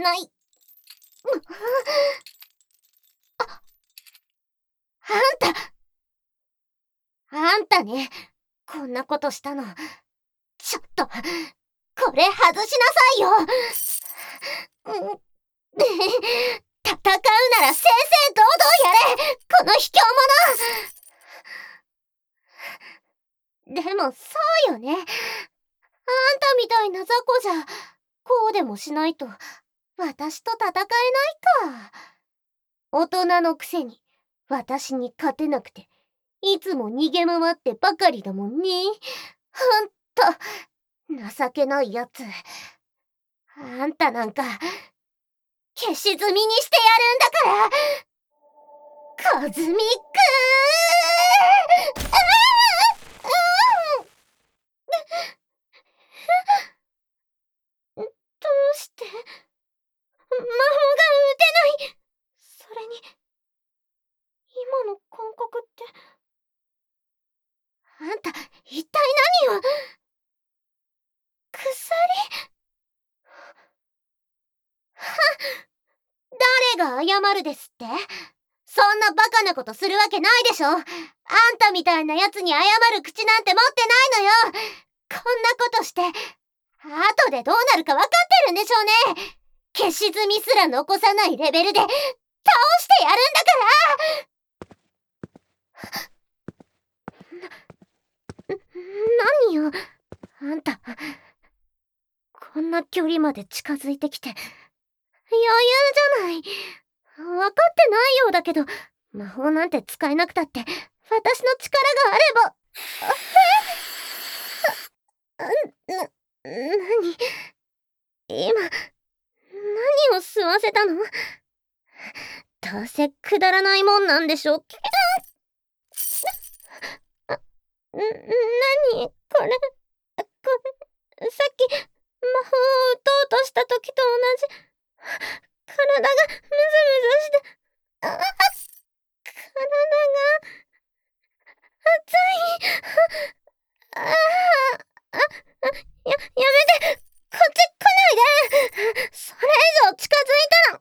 ない。あんたね、こんなことしたの。ちょっと、これ外しなさいよ。戦うなら正々堂々やれ、この卑怯者。でもそうよね。あんたみたいな雑魚じゃ、こうでもしないと、私と戦えないか。大人のくせに、私に勝てなくて、いつも逃げ回ってばかりだもんね。ほんと、情けないやつ。あんたなんか、消し積みにしてやるんだから。コズミックどうして魔法が打てない。それに今の感覚って、あんた一体何を。鎖。誰が謝るですって。そんなバカなことするわけないでしょ。あんたみたいなやつに謝る口なんて持ってないのよ。こんなことして後でどうなるか分かってるんでしょうね。消し積みすら残さないレベルで倒してやるんだから。何よあんた、こんな距離まで近づいてきて余裕じゃない。分かってないようだけど、魔法なんて使えなくたって私の力があれば。何今何を吸わせたの。どうせくだらないもんなんでしょ。何これ。さっき魔法を打とうとした時と同じ。体がムズムズして、体が熱い。やめて、こっち来ないで。それ以上近づいたら。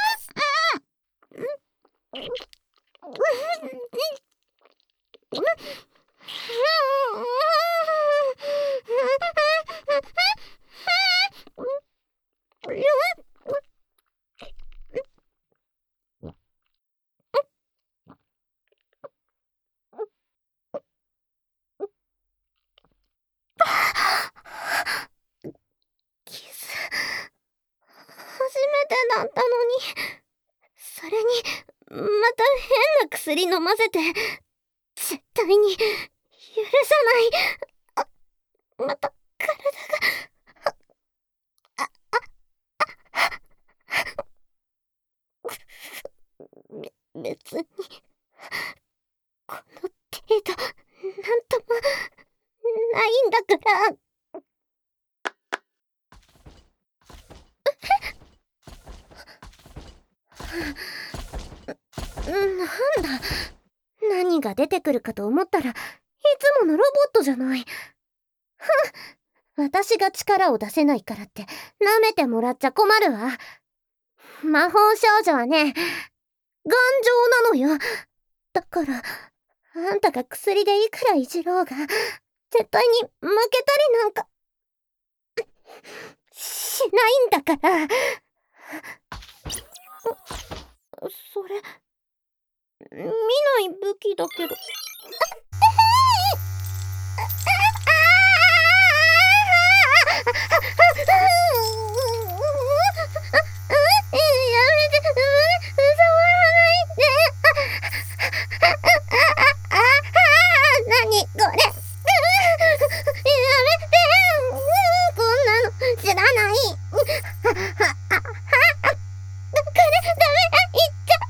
キス初めてだったのに。それにまた変な薬飲ませて、絶対に許さない。また体が。別にこの程度なんともないんだから。なんだ、何が出てくるかと思ったらいつものロボットじゃない。私が力を出せないからって舐めてもらっちゃ困るわ。魔法少女はね、頑丈なのよ。だからあんたが薬でいくらいじろうが絶対に負けたりなんかしないんだから。それ見ない武器だけど。何これ。やめて。こんなの知らない。これダメ。言っちゃ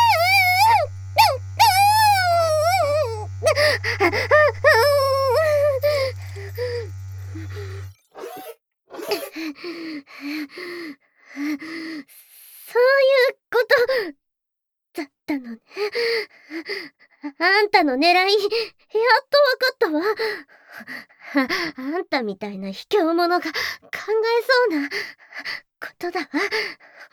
そういうことだったのね。あんたの狙い、やっとわかったわ。あんたみたいな卑怯者が考えそうなことだわ。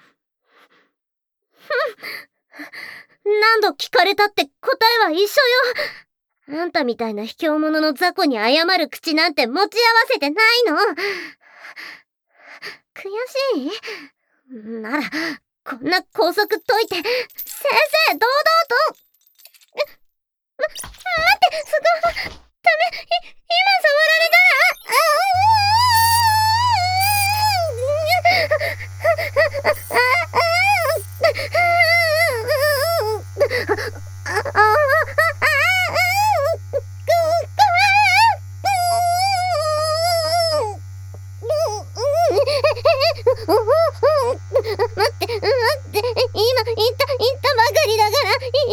何度聞かれたって答えは一緒よ。あんたみたいな卑怯者の雑魚に謝る口なんて持ち合わせてないの。悔しい？なら、こんな校則解いて、正々堂々と。待って、そこ、ダメ、今触られたら、待って、今言ったばかりだから、今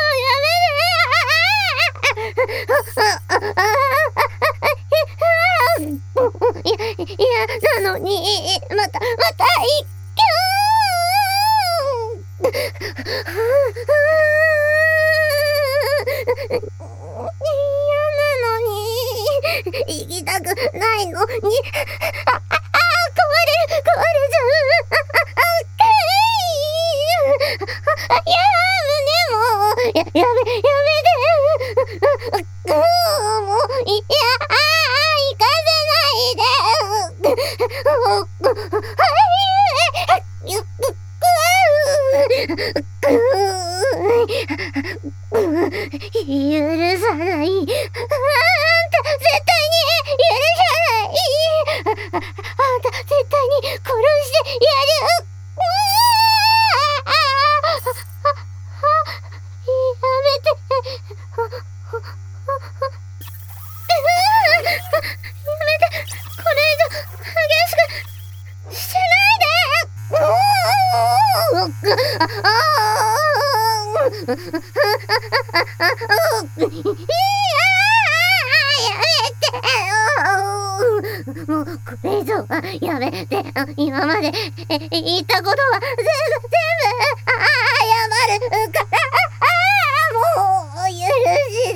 はやめて。いやなのに、また一挙。嫌なのに、行きたくないのに、壊れじゃん。やめて。もう、行かせないで。許さない。あんた絶対に許さない。あんた絶対に殺してやる。やめて。やめて。これ以上激しくしないで。もうこれ以上はやめて。今まで言ったことは全部謝るからもう許して。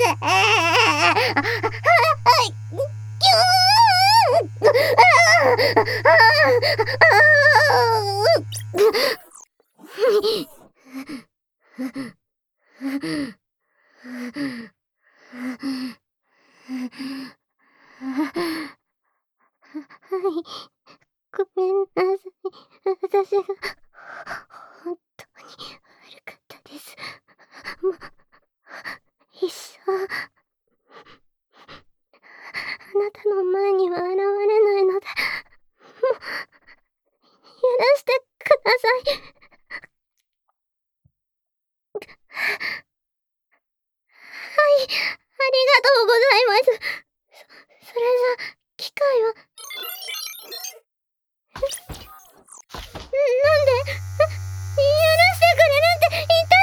ごめんなさい。私が本当に悪かったです。もう一生あなたの前には現れないので、もう許してください。はい、ありがとうございます。それじゃ、機会は。なんで許してくれるって言った